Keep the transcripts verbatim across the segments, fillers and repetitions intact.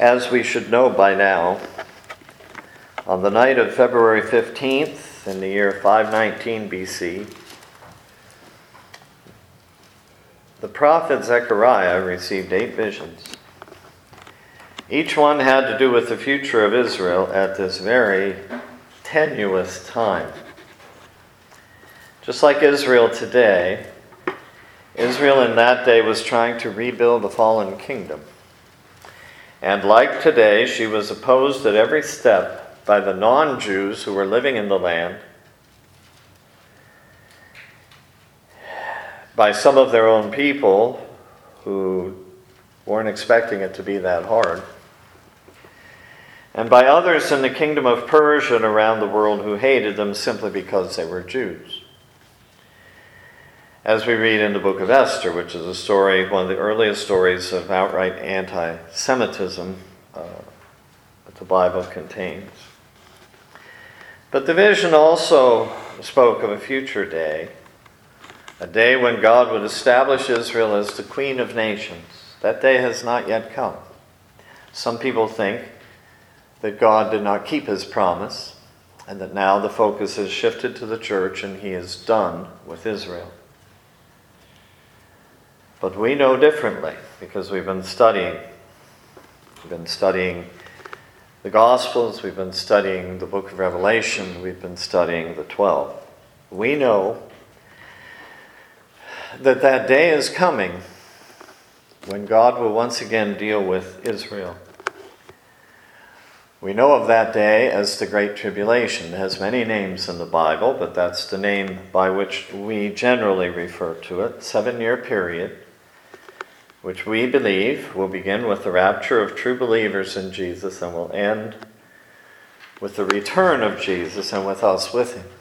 As we should know by now, on the night of February fifteenth in the year five nineteen B C, the prophet Zechariah received eight visions. Each one had to do with the future of Israel at this very tenuous time. Just like Israel today, Israel in that day was trying to rebuild a fallen kingdom. And like today, she was opposed at every step by the non-Jews who were living in the land, by some of their own people who weren't expecting it to be that hard, and by others in the kingdom of Persia and around the world who hated them simply because they were Jews. As we read in the book of Esther, which is a story, one of the earliest stories of outright anti-Semitism uh, that the Bible contains. But the vision also spoke of a future day, a day when God would establish Israel as the queen of nations. That day has not yet come. Some people think that God did not keep his promise, and that now the focus has shifted to the church and he is done with Israel. But we know differently because we've been studying. We've been studying the Gospels, we've been studying the book of Revelation, we've been studying the twelve. We know that that day is coming when God will once again deal with Israel. We know of that day as the Great Tribulation. It has many names in the Bible, but that's the name by which we generally refer to it. Seven-year period, which we believe will begin with the rapture of true believers in Jesus and will end with the return of Jesus and with us with him.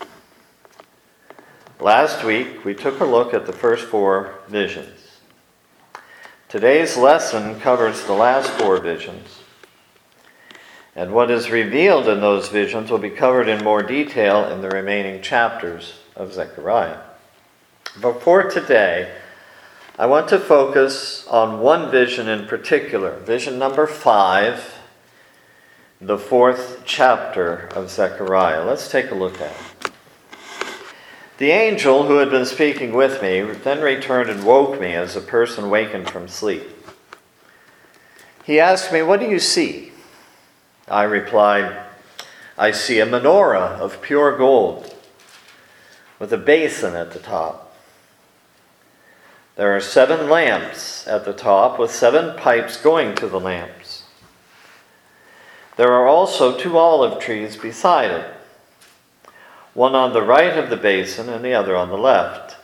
Last week, we took a look at the first four visions. Today's lesson covers the last four visions. And what is revealed in those visions will be covered in more detail in the remaining chapters of Zechariah. But for today, I want to focus on one vision in particular, vision number five, the fourth chapter of Zechariah. Let's take a look at it. The angel who had been speaking with me then returned and woke me as a person wakened from sleep. He asked me, "What do you see?" I replied, "I see a menorah of pure gold with a basin at the top. There are seven lamps at the top with seven pipes going to the lamps. There are also two olive trees beside it, one on the right of the basin and the other on the left."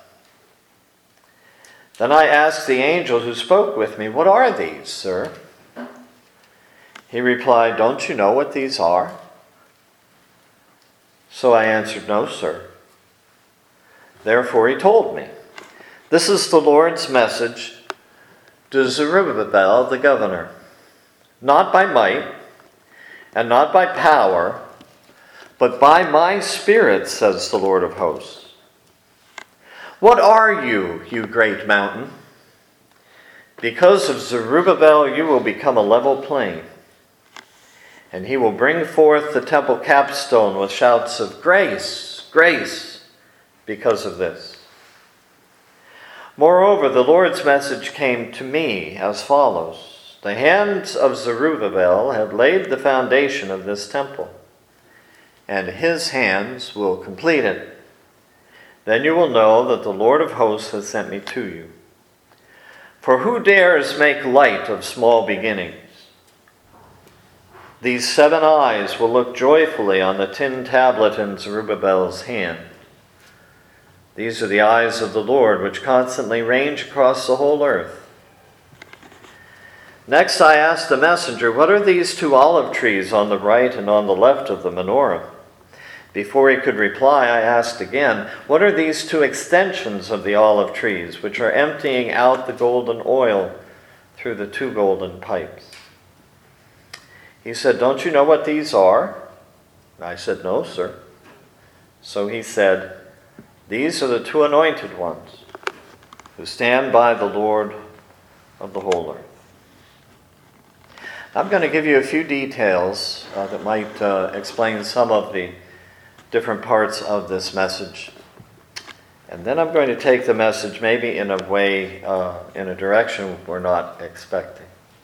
Then I asked the angel who spoke with me, "What are these, sir?" He replied, "Don't you know what these are?" So I answered, "No, sir." Therefore he told me, "This is the Lord's message to Zerubbabel the governor. Not by might and not by power, but by my Spirit, says the Lord of hosts. What are you, you great mountain? Because of Zerubbabel you will become a level plain, and he will bring forth the temple capstone with shouts of grace, grace, because of this. Moreover, the Lord's message came to me as follows. The hands of Zerubbabel have laid the foundation of this temple, and his hands will complete it. Then you will know that the Lord of hosts has sent me to you. For who dares make light of small beginnings? These seven eyes will look joyfully on the tin tablet in Zerubbabel's hand. These are the eyes of the Lord, which constantly range across the whole earth. Next I asked the messenger, "What are these two olive trees on the right and on the left of the menorah?" Before he could reply, I asked again, "What are these two extensions of the olive trees, which are emptying out the golden oil through the two golden pipes?" He said, "Don't you know what these are?" I said, "No, sir." So he said, "These are the two anointed ones who stand by the Lord of the whole earth." I'm going to give you a few details uh, that might uh, explain some of the different parts of this message. And then I'm going to take the message maybe in a way, uh, in a direction we're not expecting.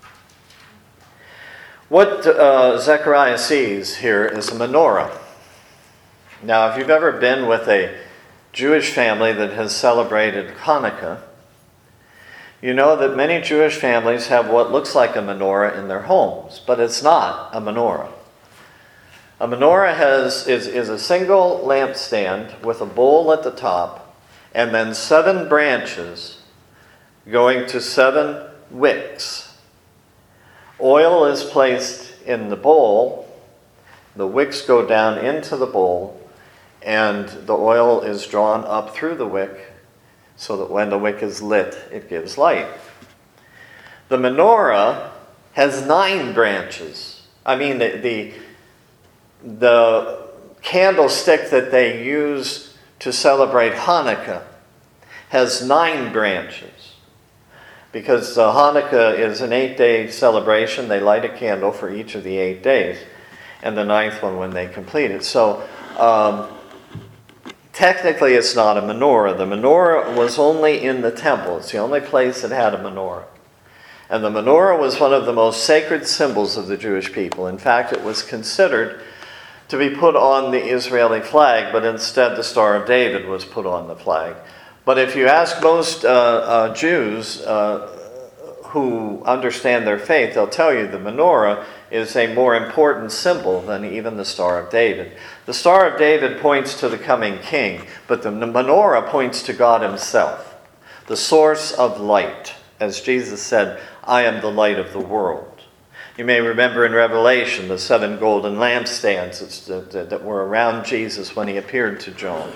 What uh, Zechariah sees here is a menorah. Now, if you've ever been with a Jewish family that has celebrated Hanukkah, you know that many Jewish families have what looks like a menorah in their homes, but it's not a menorah. A menorah has is, is a single lampstand with a bowl at the top, and then seven branches going to seven wicks. Oil is placed in the bowl, the wicks go down into the bowl, and the oil is drawn up through the wick so that when the wick is lit, it gives light. The menorah has nine branches. I mean, the, the, the candlestick that they use to celebrate Hanukkah has nine branches. Because uh, Hanukkah is an eight-day celebration. They light a candle for each of the eight days, and the ninth one when they complete it. So, um, technically, it's not a menorah. The menorah was only in the temple. It's the only place that had a menorah. And the menorah was one of the most sacred symbols of the Jewish people. In fact, it was considered to be put on the Israeli flag, but instead the Star of David was put on the flag. But if you ask most uh, uh, Jews uh, who understand their faith, they'll tell you the menorah is a more important symbol than even the Star of David. The Star of David points to the coming king, but the menorah points to God himself, the source of light. As Jesus said, I am the light of the world. You may remember in Revelation the seven golden lampstands that, that were around Jesus when he appeared to John.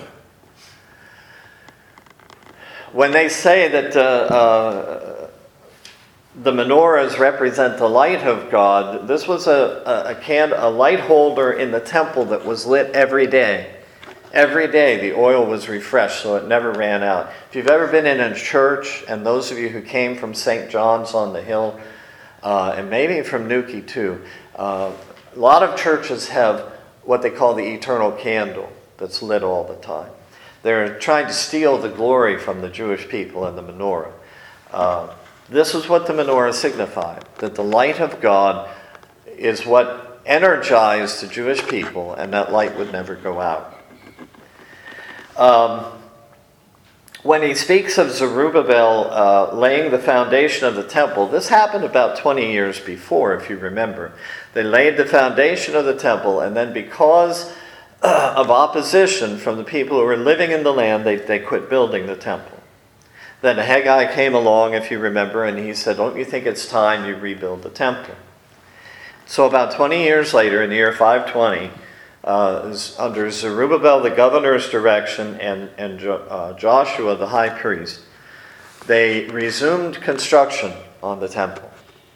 When they say that uh, uh, the menorahs represent the light of God, this was a, a, a, can, a light holder in the temple that was lit every day. Every day the oil was refreshed so it never ran out. If you've ever been in a church, and those of you who came from Saint John's on the Hill, uh, and maybe from Newquay too, uh, a lot of churches have what they call the eternal candle that's lit all the time. They're trying to steal the glory from the Jewish people and the menorah. Uh, this is what the menorah signified, that the light of God is what energized the Jewish people, and that light would never go out. Um, when he speaks of Zerubbabel uh, laying the foundation of the temple, this happened about twenty years before, if you remember. They laid the foundation of the temple, and then because uh, of opposition from the people who were living in the land, they, they quit building the temple. Then Haggai came along, if you remember, and he said, don't you think it's time you rebuild the temple? So about twenty years later, in the year five twenty, Uh, under Zerubbabel, the governor's direction, and, and uh, Joshua, the high priest, they resumed construction on the temple.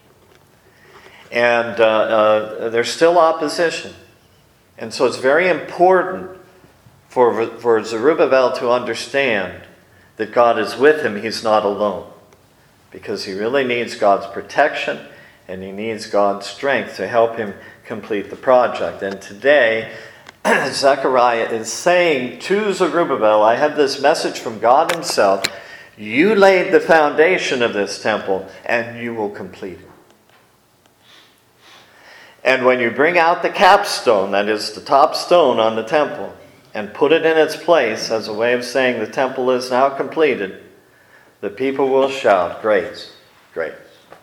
And uh, uh, there's still opposition. And so it's very important for, for Zerubbabel to understand that God is with him. He's not alone. Because he really needs God's protection, and he needs God's strength to help him complete the project. And today, Zechariah is saying to Zerubbabel, I have this message from God himself. You laid the foundation of this temple, and you will complete it. And when you bring out the capstone, that is the top stone on the temple, and put it in its place as a way of saying the temple is now completed, the people will shout, grace, grace.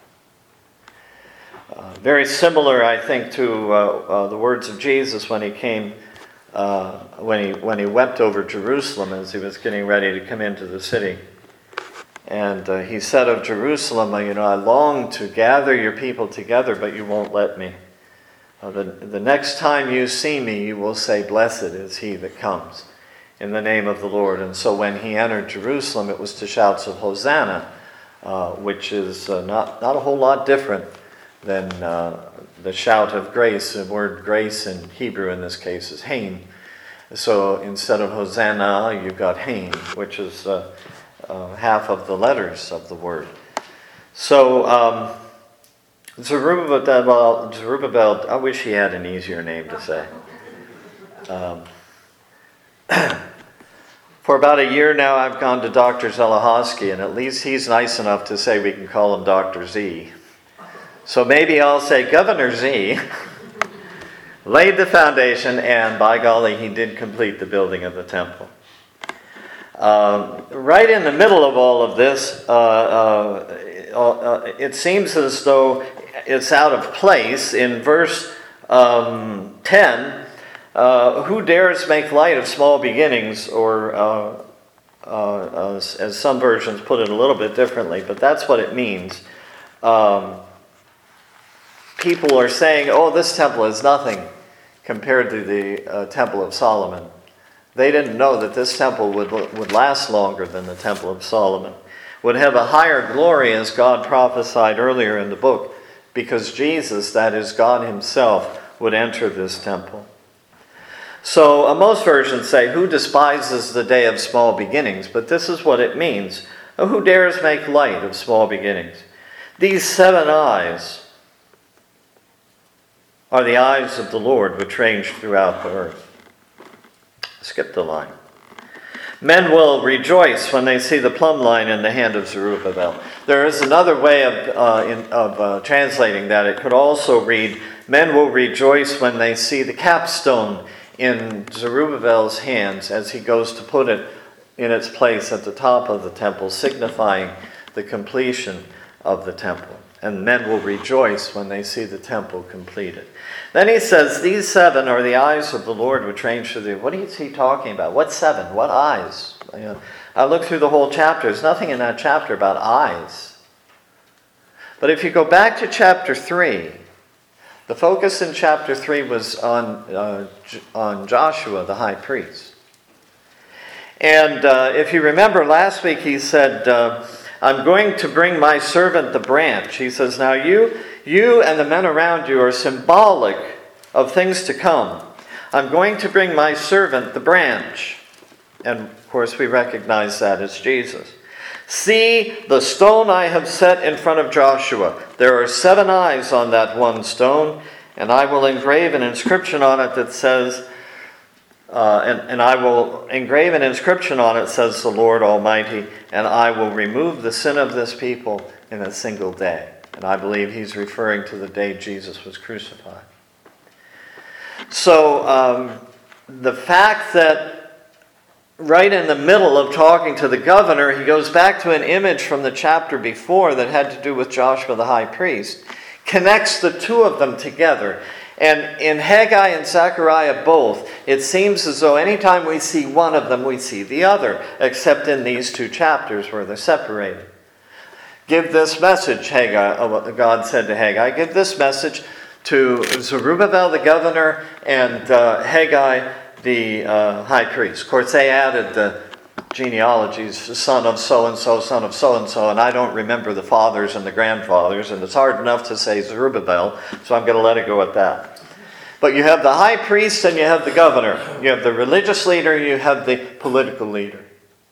Uh, very similar, I think, to uh, uh, the words of Jesus when he came, uh, when he when he wept over Jerusalem as he was getting ready to come into the city. And uh, he said of Jerusalem, you know, I long to gather your people together, but you won't let me. Uh, the, the next time you see me, you will say, blessed is he that comes in the name of the Lord. And so when he entered Jerusalem, it was to shouts of Hosanna, uh, which is uh, not, not a whole lot different than uh, the shout of grace. The word grace in Hebrew in this case is hain. So instead of Hosanna, you've got hain, which is uh, uh, half of the letters of the word. So um, Zerubbabel, Zerubbabel, I wish he had an easier name to say. Um, for about a year now, I've gone to Doctor Zelahosky, and at least he's nice enough to say we can call him Doctor Z. So maybe I'll say Governor Z laid the foundation, and by golly, he did complete the building of the temple. Um, right in the middle of all of this, uh, uh, uh, it seems as though it's out of place in verse um, ten. Uh, who dares make light of small beginnings, or uh, uh, as, as some versions put it a little bit differently, but that's what it means. Um, people are saying, oh, this temple is nothing compared to the uh, Temple of Solomon. They didn't know that this temple would, would last longer than the Temple of Solomon, would have a higher glory, as God prophesied earlier in the book, because Jesus, that is God himself, would enter this temple. So uh, most versions say, who despises the day of small beginnings? But this is what it means. Oh, who dares make light of small beginnings? These seven eyes are the eyes of the Lord which range throughout the earth. Skip the line. Men will rejoice when they see the plumb line in the hand of Zerubbabel. There is another way of, uh, in, of uh, translating that. It could also read, men will rejoice when they see the capstone in Zerubbabel's hands as he goes to put it in its place at the top of the temple, signifying the completion of the temple. And men will rejoice when they see the temple completed. Then he says, these seven are the eyes of the Lord which range through the... What is he talking about? What seven? What eyes? You know, I look through the whole chapter. There's nothing in that chapter about eyes. But if you go back to chapter three, the focus in chapter three was on, uh, on Joshua, the high priest. And uh, if you remember last week, he said, uh, I'm going to bring my servant the branch. He says, now you, you and the men around you are symbolic of things to come. I'm going to bring my servant the branch. And of course, we recognize that as Jesus. See the stone I have set in front of Joshua. There are seven eyes on that one stone, and I will engrave an inscription on it that says, uh, and, and I will engrave an inscription on it, says the Lord Almighty, and I will remove the sin of this people in a single day. And I believe he's referring to the day Jesus was crucified. So um, the fact that right in the middle of talking to the governor, he goes back to an image from the chapter before that had to do with Joshua the high priest, connects the two of them together. And in Haggai and Zechariah both, it seems as though anytime we see one of them, we see the other, except in these two chapters where they're separated. Give this message, Haggai, God said to Haggai, give this message to Zerubbabel the governor and uh, Haggai the uh, high priest. Of course, they added the genealogies, son of so-and-so, son of so-and-so, and I don't remember the fathers and the grandfathers, and it's hard enough to say Zerubbabel, so I'm going to let it go at that. But you have the high priest and you have the governor. You have the religious leader, you have the political leader.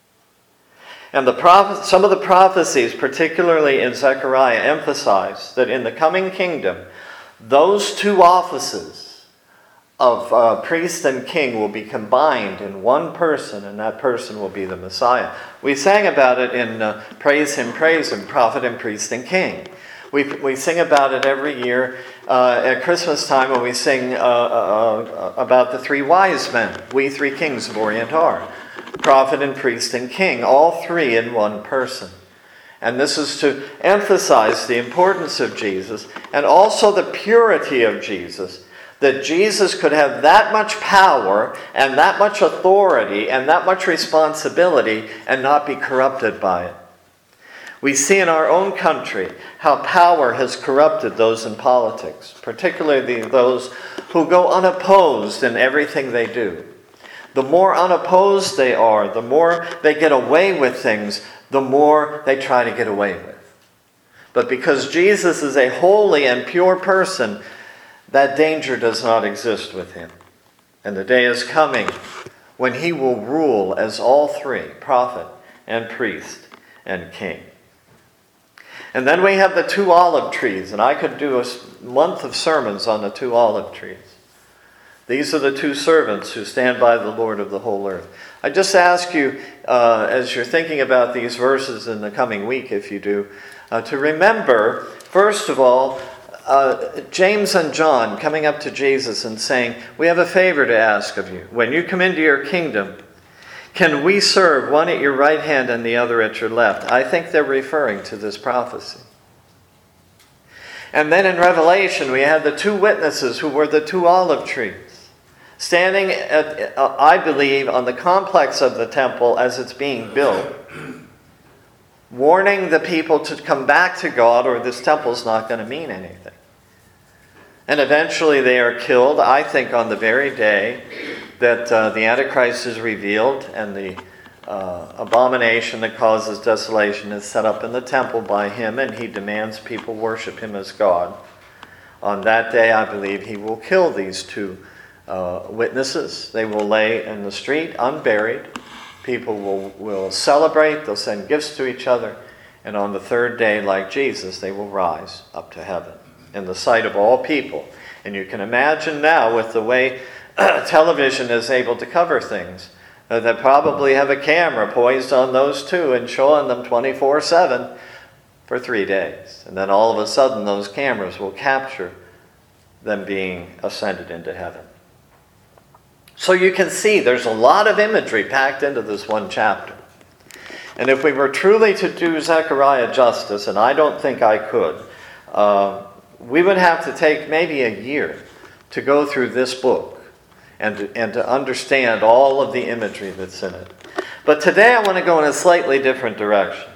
And the prophet, some of the prophecies, particularly in Zechariah, emphasize that in the coming kingdom, those two offices of uh, priest and king will be combined in one person, and that person will be the Messiah. We sang about it in uh, Praise Him, Praise Him, Prophet and Priest and King. We we sing about it every year uh, at Christmas time when we sing uh, uh, about the three wise men, we three kings of Orient are. Prophet and priest and king, all three in one person. And this is to emphasize the importance of Jesus and also the purity of Jesus. That Jesus could have that much power and that much authority and that much responsibility and not be corrupted by it. We see in our own country how power has corrupted those in politics, particularly those who go unopposed in everything they do. The more unopposed they are, the more they get away with things, the more they try to get away with. But because Jesus is a holy and pure person, that danger does not exist with him. And the day is coming when he will rule as all three, prophet and priest and king. And then we have the two olive trees, and I could do a month of sermons on the two olive trees. These are the two servants who stand by the Lord of the whole earth. I just ask you, uh, as you're thinking about these verses in the coming week, if you do, uh, to remember, first of all, uh, James and John coming up to Jesus and saying, we have a favor to ask of you. When you come into your kingdom, can we serve one at your right hand and the other at your left? I think they're referring to this prophecy. And then in Revelation, we had the two witnesses who were the two olive trees, standing, at, uh, I believe, on the complex of the temple as it's being built, warning the people to come back to God or this temple's not going to mean anything. And eventually they are killed, I think, on the very day that uh, the Antichrist is revealed and the uh, abomination that causes desolation is set up in the temple by him, and he demands people worship him as God. On that day, I believe, he will kill these two uh, witnesses. They will lay in the street unburied. People will, will celebrate, they'll send gifts to each other, and on the third day, like Jesus, they will rise up to heaven in the sight of all people. And you can imagine now, with the way television is able to cover things, uh, that probably have a camera poised on those two and showing them twenty-four seven for three days. And then all of a sudden those cameras will capture them being ascended into heaven. So you can see there's a lot of imagery packed into this one chapter. And if we were truly to do Zechariah justice, and I don't think I could, uh, we would have to take maybe a year to go through this book and to, and to understand all of the imagery that's in it. But today I want to go in a slightly different direction.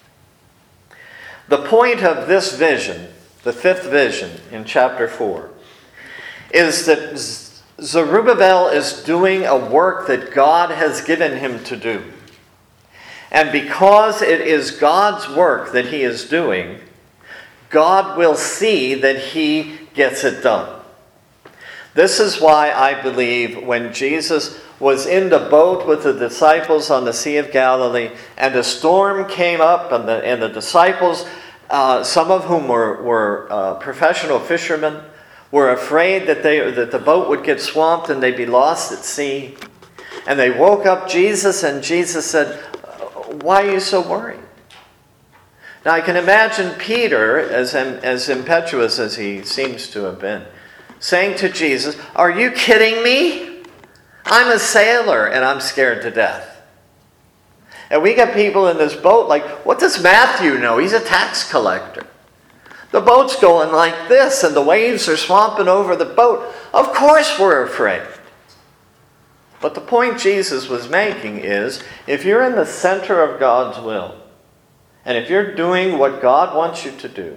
The point of this vision, the fifth vision in chapter four, is that Zerubbabel is doing a work that God has given him to do. And because it is God's work that he is doing, God will see that he gets it done. This is why I believe when Jesus was in the boat with the disciples on the Sea of Galilee, and a storm came up, and the, and the disciples, uh, some of whom were, were uh, professional fishermen, were afraid that, they, that the boat would get swamped and they'd be lost at sea. And they woke up Jesus, and Jesus said, why are you so worried? Now I can imagine Peter, as, as impetuous as he seems to have been, saying to Jesus, are you kidding me? I'm a sailor and I'm scared to death. And we got people in this boat like, what does Matthew know? He's a tax collector. The boat's going like this and the waves are swamping over the boat. Of course we're afraid. But the point Jesus was making is, if you're in the center of God's will, and if you're doing what God wants you to do,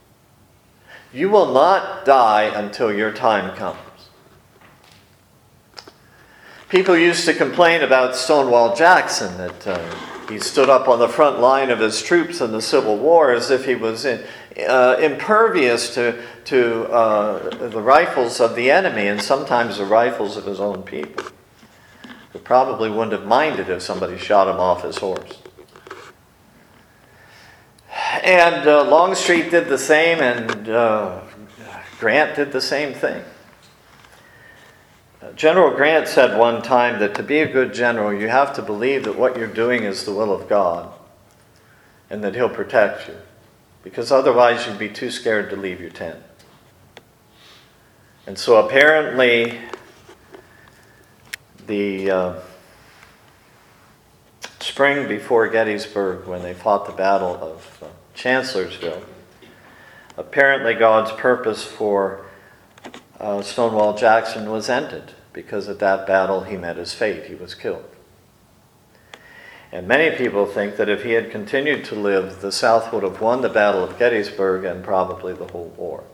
you will not die until your time comes. People used to complain about Stonewall Jackson, that uh, he stood up on the front line of his troops in the Civil War as if he was in, uh, impervious to, to uh, the rifles of the enemy, and sometimes the rifles of his own people. He probably wouldn't have minded if somebody shot him off his horse. And uh, Longstreet did the same, and uh, Grant did the same thing. Uh, General Grant said one time that to be a good general, you have to believe that what you're doing is the will of God, and that he'll protect you, because otherwise you'd be too scared to leave your tent. And so apparently the uh, spring before Gettysburg, when they fought the Battle of uh, Chancellorsville, apparently God's purpose for uh, Stonewall Jackson was ended, because at that battle he met his fate. He was killed. And many people think that if he had continued to live, the South would have won the Battle of Gettysburg and probably the whole war.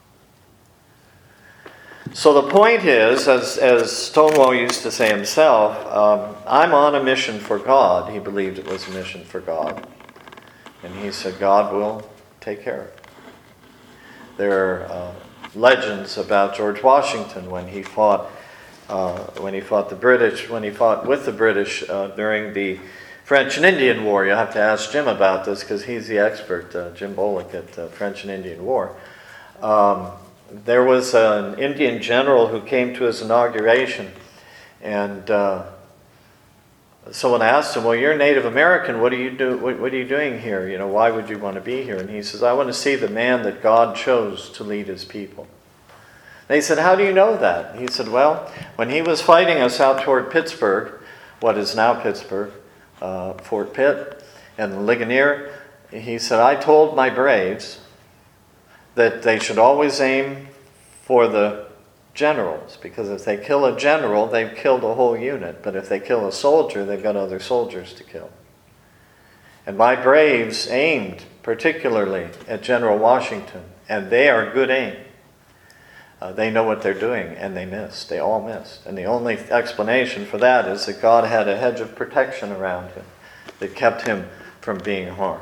So the point is, as, as Stonewall used to say himself, um, I'm on a mission for God. He believed it was a mission for God. And he said, God will take care of it. There are uh, legends about George Washington when he fought uh, when he fought the British, when he fought with the British uh, during the French and Indian War. You'll have to ask Jim about this because he's the expert, uh, Jim Bullock, at uh, French and Indian War. Um, there was an Indian general who came to his inauguration, and uh, someone asked him, well, you're Native American, what are you do? What, what are you doing here? You know, why would you want to be here? And he says, I want to see the man that God chose to lead his people. They said, how do you know that? He said, well, when he was fighting us out toward Pittsburgh, what is now Pittsburgh, uh, Fort Pitt, and Ligonier, he said, I told my braves that they should always aim for the generals, because if they kill a general, they've killed a whole unit. But if they kill a soldier, they've got other soldiers to kill. And my braves aimed particularly at General Washington, and they are good aim. Uh, they know what they're doing, and they missed. They all missed. And the only explanation for that is that God had a hedge of protection around him that kept him from being harmed.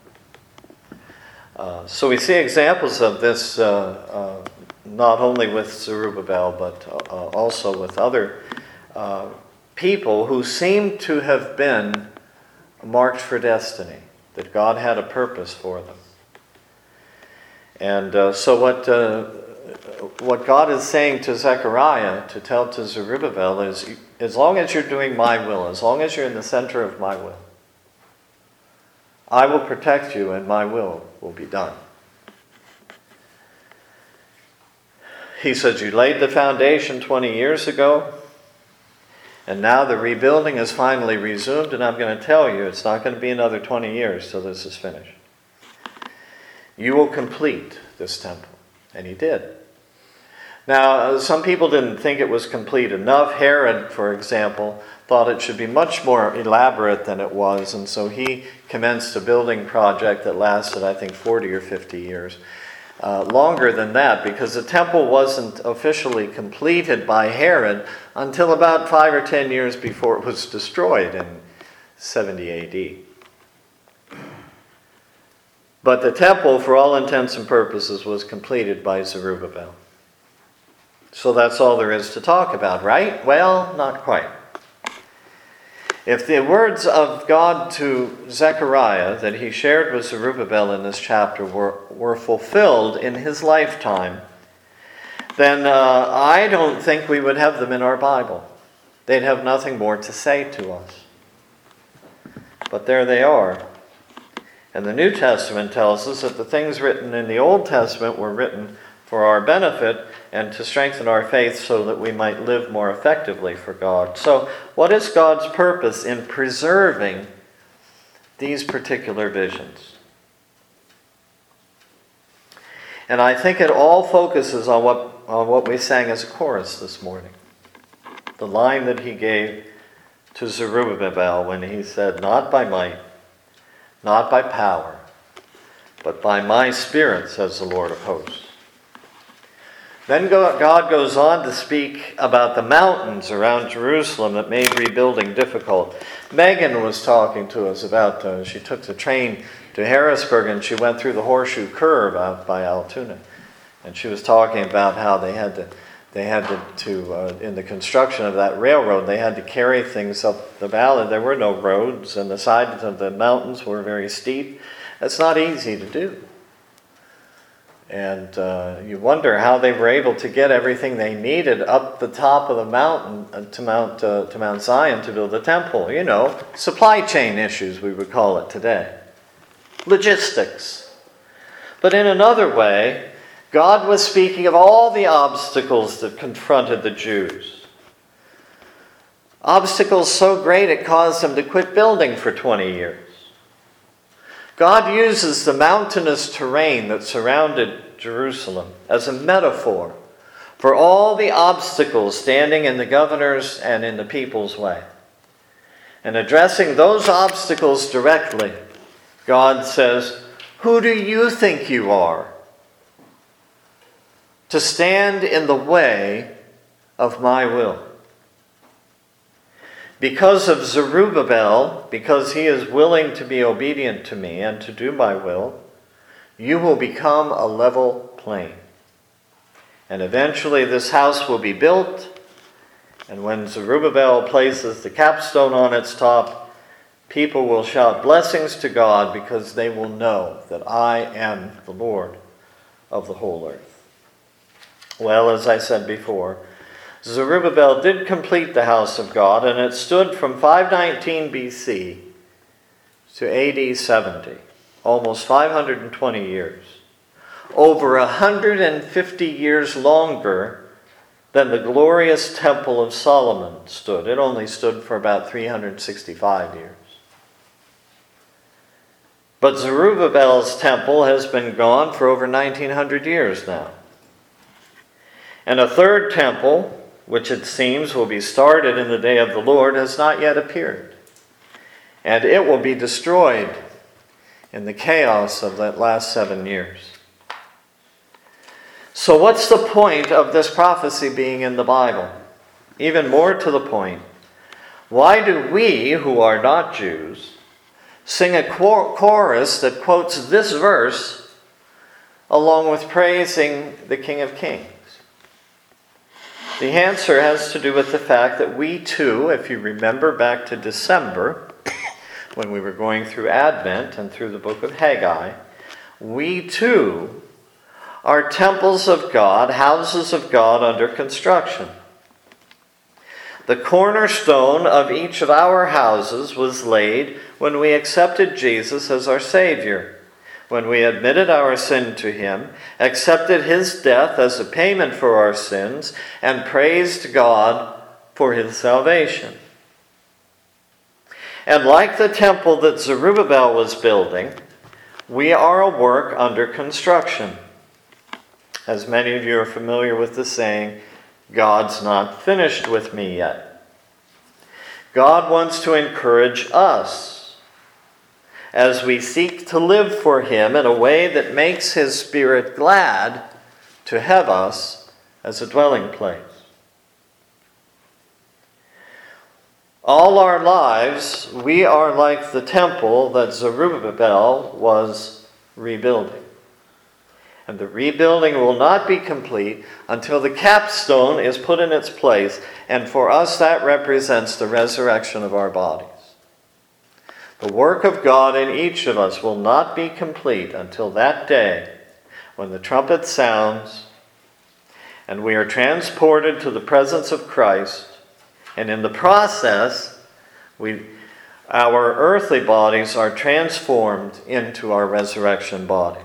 Uh, so we see examples of this uh, uh, not only with Zerubbabel, but uh, also with other uh, people who seem to have been marked for destiny, that God had a purpose for them. And uh, so what uh, what God is saying to Zechariah to tell to Zerubbabel is, as long as you're doing my will, as long as you're in the center of my will, I will protect you and my will will be done. He says, you laid the foundation twenty years ago, and now the rebuilding is finally resumed, and I'm going to tell you it's not going to be another twenty years till this is finished. You will complete this temple. And he did. Now, some people didn't think it was complete enough. Herod, for example, thought it should be much more elaborate than it was, and so he commenced a building project that lasted, I think, forty or fifty years. Uh, longer than that, because the temple wasn't officially completed by Herod until about five or ten years before it was destroyed in seventy A D. But the temple, for all intents and purposes, was completed by Zerubbabel. So that's all there is to talk about, right? Well, not quite. If the words of God to Zechariah that he shared with Zerubbabel in this chapter were, were fulfilled in his lifetime, then uh, I don't think we would have them in our Bible. They'd have nothing more to say to us. But there they are. And the New Testament tells us that the things written in the Old Testament were written for our benefit and to strengthen our faith so that we might live more effectively for God. So, what is God's purpose in preserving these particular visions? And I think it all focuses on what, on what we sang as a chorus this morning. The line that he gave to Zerubbabel when he said, not by might, not by power, but by my Spirit, says the Lord of hosts. Then God goes on to speak about the mountains around Jerusalem that made rebuilding difficult. Megan was talking to us about, uh, she took the train to Harrisburg and she went through the Horseshoe Curve out by Altoona. And she was talking about how they had to, they had to, to uh, in the construction of that railroad, they had to carry things up the valley. There were no roads and the sides of the mountains were very steep. That's not easy to do. And uh, you wonder how they were able to get everything they needed up the top of the mountain uh, to Mount uh, to Mount Zion to build the temple. You know, supply chain issues, we would call it today. Logistics. But in another way, God was speaking of all the obstacles that confronted the Jews. Obstacles so great it caused them to quit building for twenty years. God uses the mountainous terrain that surrounded Jerusalem as a metaphor for all the obstacles standing in the governor's and in the people's way. And addressing those obstacles directly, God says, who do you think you are to stand in the way of my will? Because of Zerubbabel, because he is willing to be obedient to me and to do my will, you will become a level plain. And eventually this house will be built, and when Zerubbabel places the capstone on its top, People will shout blessings to God because they will know that I am the Lord of the whole earth. Well, as I said before, Zerubbabel did complete the house of God, and it stood from five nineteen B C to A D seventy, almost five hundred twenty years. Over one hundred fifty years longer than the glorious Temple of Solomon stood. It only stood for about three hundred sixty-five years. But Zerubbabel's temple has been gone for over nineteen hundred years now. And a third temple, which it seems will be started in the day of the Lord, has not yet appeared. And it will be destroyed in the chaos of that last seven years. So what's the point of this prophecy being in the Bible? Even more to the point, why do we, who are not Jews, sing a chorus that quotes this verse along with praising the King of Kings? The answer has to do with the fact that we too, if you remember back to December, when we were going through Advent and through the book of Haggai, we too are temples of God, houses of God under construction. The cornerstone of each of our houses was laid when we accepted Jesus as our Savior, when we admitted our sin to Him, accepted His death as a payment for our sins, and praised God for His salvation. And like the temple that Zerubbabel was building, we are a work under construction. As many of you are familiar with the saying, God's not finished with me yet. God wants to encourage us as we seek to live for Him in a way that makes His Spirit glad to have us as a dwelling place. All our lives, we are like the temple that Zerubbabel was rebuilding. And the rebuilding will not be complete until the capstone is put in its place. And for us, that represents the resurrection of our bodies. The work of God in each of us will not be complete until that day when the trumpet sounds and we are transported to the presence of Christ. And in the process, we, our earthly bodies are transformed into our resurrection bodies.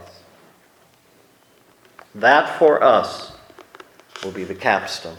That for us will be the capstone.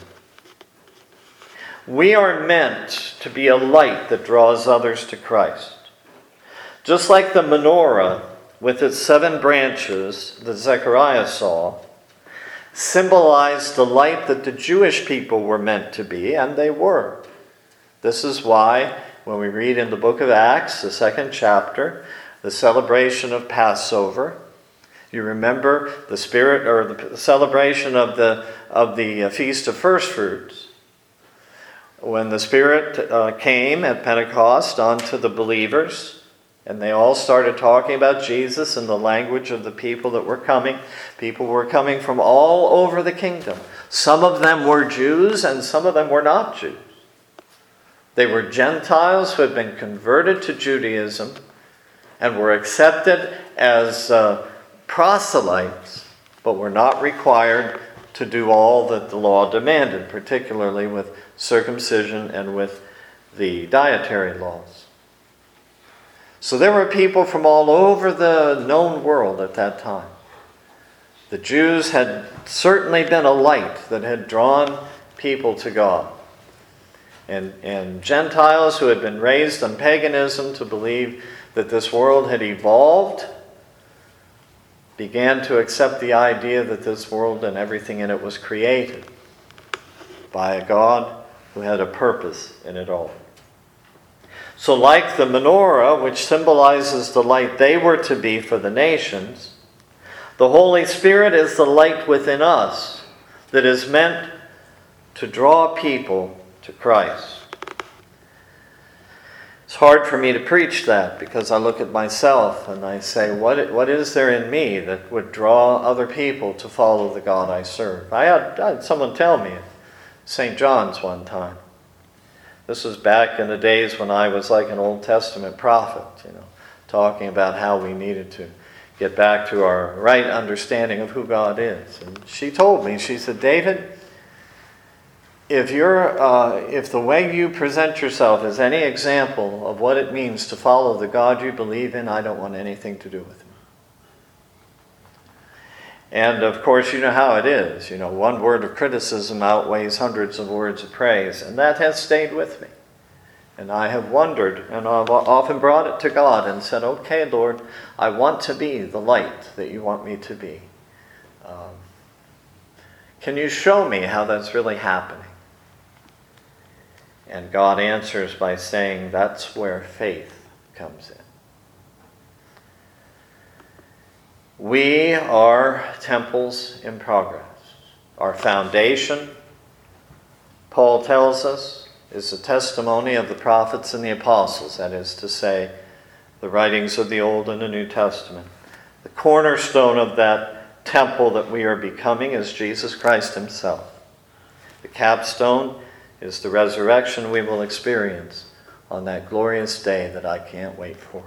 We are meant to be a light that draws others to Christ. Just like the menorah with its seven branches that Zechariah saw symbolized the light that the Jewish people were meant to be, and they were. This is why when we read in the book of Acts, the second chapter, the celebration of Passover, you remember the spirit or the celebration of the of the Feast of First Fruits. When the Spirit uh, came at Pentecost onto the believers, and they all started talking about Jesus in the language of the people that were coming. People were coming from all over the kingdom. Some of them were Jews, and some of them were not Jews. They were Gentiles who had been converted to Judaism and were accepted as uh, proselytes, but were not required to do all that the law demanded, particularly with circumcision and with the dietary laws. So there were people from all over the known world at that time. The Jews had certainly been a light that had drawn people to God. And, and Gentiles who had been raised on paganism to believe that this world had evolved began to accept the idea that this world and everything in it was created by a God who had a purpose in it all. So like the menorah, which symbolizes the light they were to be for the nations, the Holy Spirit is the light within us that is meant to draw people to Christ. It's hard for me to preach that because I look at myself and I say, what, what is there in me that would draw other people to follow the God I serve? I had, I had someone tell me at Saint John's one time This was back in the days when I was like an Old Testament prophet, you know, talking about how we needed to get back to our right understanding of who God is. And she told me, she said, David, if you're, uh, if the way you present yourself is any example of what it means to follow the God you believe in, I don't want anything to do with it. And of course, you know how it is. You know, one word of criticism outweighs hundreds of words of praise, and that has stayed with me. And I have wondered, and I've often brought it to God and said, okay, Lord, I want to be the light that you want me to be. Um, can you show me how that's really happening? And God answers by saying that's where faith comes in. We are temples in progress. Our foundation, Paul tells us, is the testimony of the prophets and the apostles, that is to say, the writings of the Old and the New Testament. The cornerstone of that temple that we are becoming is Jesus Christ himself. The capstone is the resurrection we will experience on that glorious day that I can't wait for.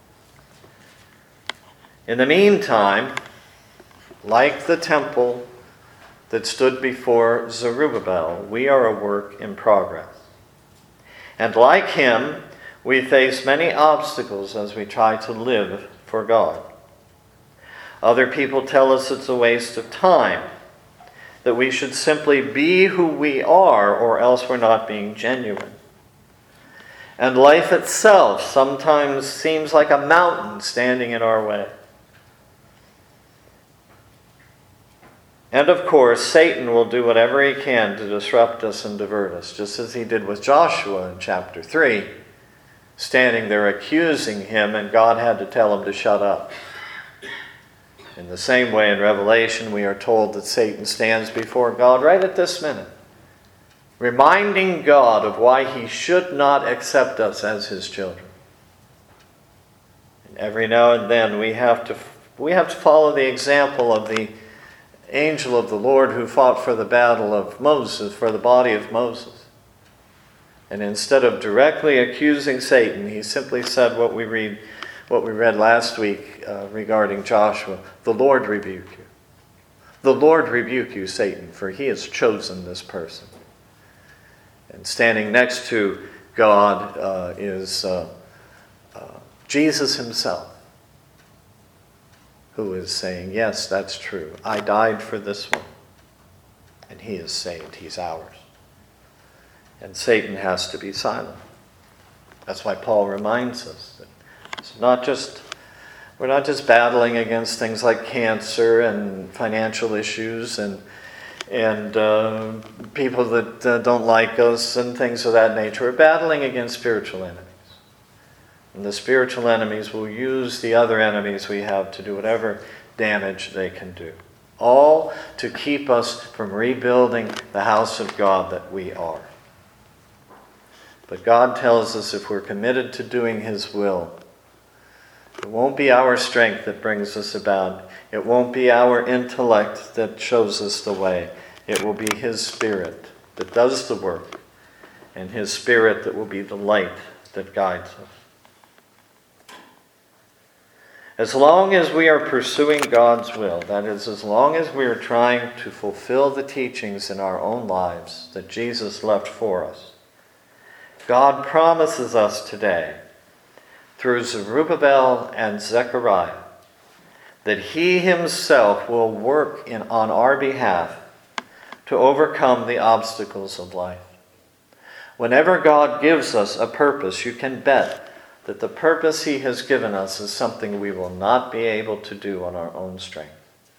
In the meantime, like the temple that stood before Zerubbabel, we are a work in progress. And like him, we face many obstacles as we try to live for God. Other people tell us it's a waste of time, that we should simply be who we are, or else we're not being genuine. And life itself sometimes seems like a mountain standing in our way. And of course, Satan will do whatever he can to disrupt us and divert us, just as he did with Joshua in chapter three, standing there accusing him, and God had to tell him to shut up. In the same way, in Revelation, we are told that Satan stands before God right at this minute, reminding God of why he should not accept us as his children. And every now and then we have to we have to follow the example of the angel of the Lord who fought for the battle of Moses, for the body of Moses. And instead of directly accusing Satan, he simply said what we read, what we read last week uh, regarding Joshua, the Lord rebuke you. The Lord rebuke you, Satan, for he has chosen this person. And standing next to God uh, is uh, uh, Jesus himself, who is saying, yes, that's true. I died for this one. And he is saved. He's ours. And Satan has to be silent. That's why Paul reminds us that it's not just, we're not just battling against things like cancer and financial issues and and uh, people that uh, don't like us and things of that nature. We're battling against spiritual enemies. And the spiritual enemies will use the other enemies we have to do whatever damage they can do. All to keep us from rebuilding the house of God that we are. But God tells us if we're committed to doing his will, it won't be our strength that brings us about. It won't be our intellect that shows us the way. It will be his Spirit that does the work, and his Spirit that will be the light that guides us. As long as we are pursuing God's will, that is, as long as we are trying to fulfill the teachings in our own lives that Jesus left for us, God promises us today, through Zerubbabel and Zechariah, that he himself will work in, on our behalf to overcome the obstacles of life. Whenever God gives us a purpose, you can bet that the purpose he has given us is something we will not be able to do on our own strength.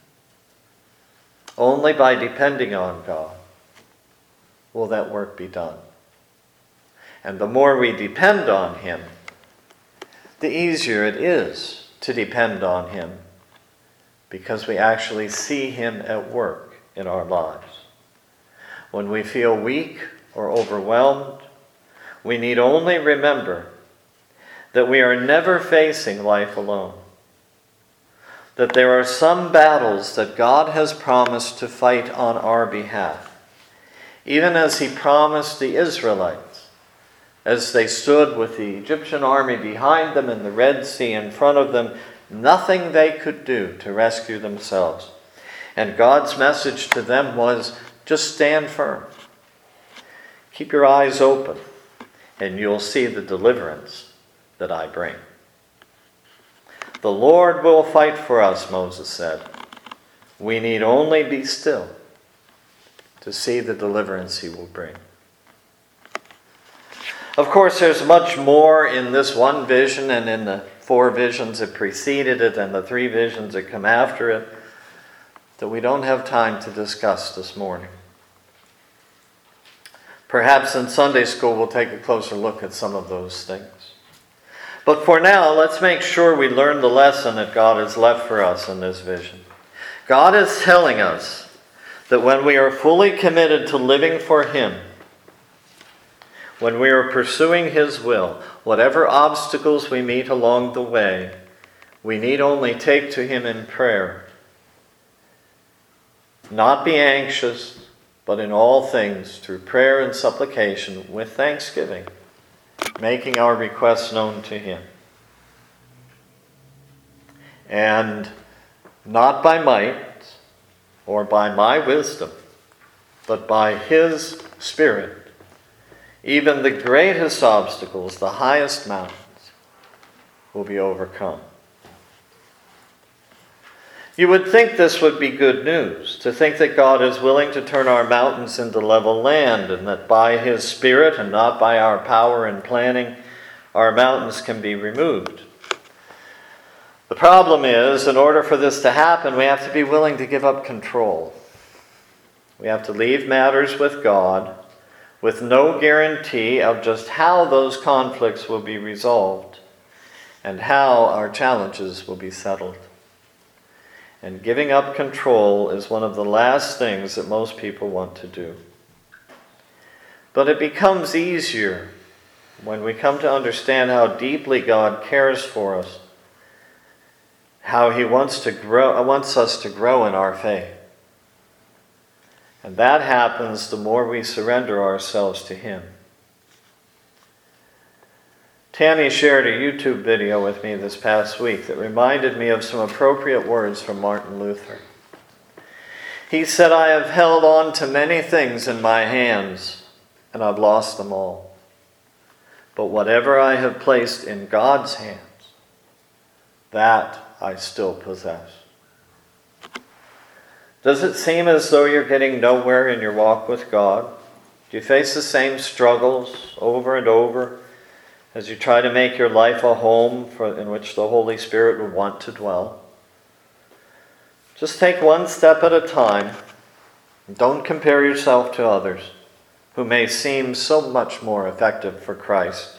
Only by depending on God will that work be done. And the more we depend on him, the easier it is to depend on him, because we actually see him at work in our lives. When we feel weak or overwhelmed, we need only remember that we are never facing life alone. That there are some battles that God has promised to fight on our behalf, even as he promised the Israelites As they stood with the Egyptian army behind them and the Red Sea in front of them, nothing they could do to rescue themselves. And God's message to them was, just stand firm. Keep your eyes open, and you'll see the deliverance that I bring. The Lord will fight for us, Moses said. We need only be still to see the deliverance he will bring. Of course, there's much more in this one vision and in the four visions that preceded it and the three visions that come after it that we don't have time to discuss this morning. Perhaps in Sunday school we'll take a closer look at some of those things. But for now, let's make sure we learn the lesson that God has left for us in this vision. God is telling us that when we are fully committed to living for Him, when we are pursuing His will, whatever obstacles we meet along the way, we need only take to Him in prayer. Not be anxious, but in all things, through prayer and supplication, with thanksgiving, making our requests known to Him. And not by might or by my wisdom, but by His Spirit, even the greatest obstacles, the highest mountains, will be overcome. You would think this would be good news, to think that God is willing to turn our mountains into level land, and that by His Spirit and not by our power and planning, our mountains can be removed. The problem is, in order for this to happen, we have to be willing to give up control. We have to leave matters with God, with no guarantee of just how those conflicts will be resolved and how our challenges will be settled. And giving up control is one of the last things that most people want to do. But it becomes easier when we come to understand how deeply God cares for us, how He wants to grow, wants us to grow in our faith. And that happens the more we surrender ourselves to Him. Tammy shared a YouTube video with me this past week that reminded me of some appropriate words from Martin Luther. He said, "I have held on to many things in my hands, and I've lost them all. But whatever I have placed in God's hands, that I still possess." Does it seem as though you're getting nowhere in your walk with God? Do you face the same struggles over and over as you try to make your life a home for, in which the Holy Spirit would want to dwell? Just take one step at a time. Don't compare yourself to others who may seem so much more effective for Christ.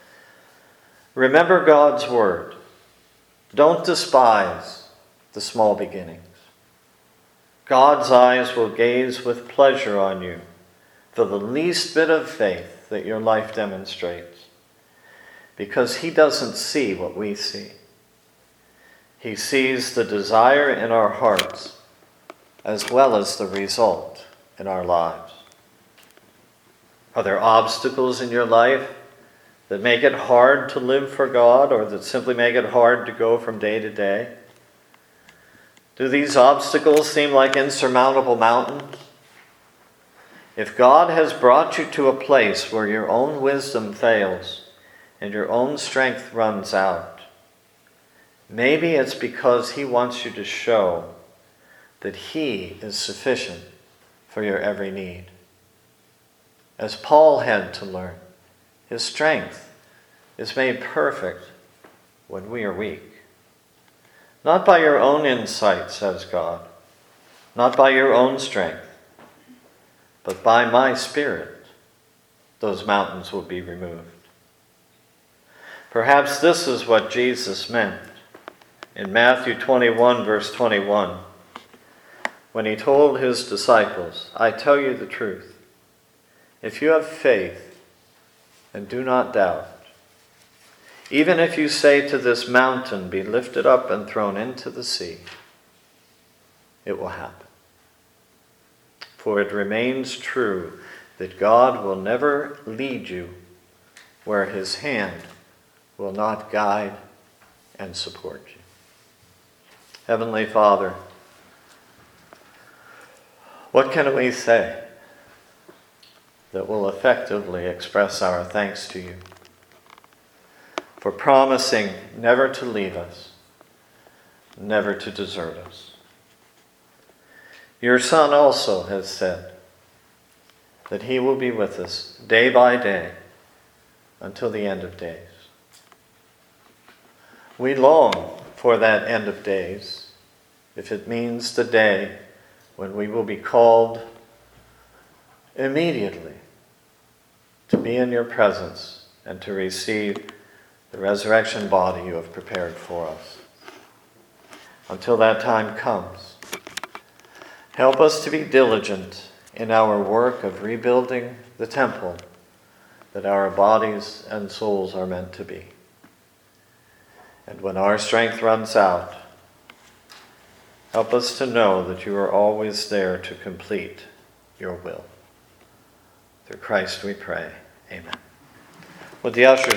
Remember God's word. Don't despise the small beginnings. God's eyes will gaze with pleasure on you for the least bit of faith that your life demonstrates, because He doesn't see what we see. He sees the desire in our hearts as well as the result in our lives. Are there obstacles in your life that make it hard to live for God, or that simply make it hard to go from day to day? Do these obstacles seem like insurmountable mountains? If God has brought you to a place where your own wisdom fails and your own strength runs out, maybe it's because He wants you to show that He is sufficient for your every need. As Paul had to learn, His strength is made perfect when we are weak. Not by your own insight, says God, not by your own strength, but by my Spirit, those mountains will be removed. Perhaps this is what Jesus meant in Matthew twenty-one, verse twenty-one, when He told His disciples, "I tell you the truth, if you have faith and do not doubt, even if you say to this mountain, be lifted up and thrown into the sea, it will happen." For it remains true that God will never lead you where his hand will not guide and support you. Heavenly Father, what can we say that will effectively express our thanks to you for promising never to leave us, never to desert us? Your Son also has said that he will be with us day by day until the end of days. We long for that end of days, if it means the day when we will be called immediately to be in your presence and to receive the resurrection body you have prepared for us. Until that time comes, help us to be diligent in our work of rebuilding the temple that our bodies and souls are meant to be. And when our strength runs out, help us to know that you are always there to complete your will. Through Christ we pray. Amen. Would the ushers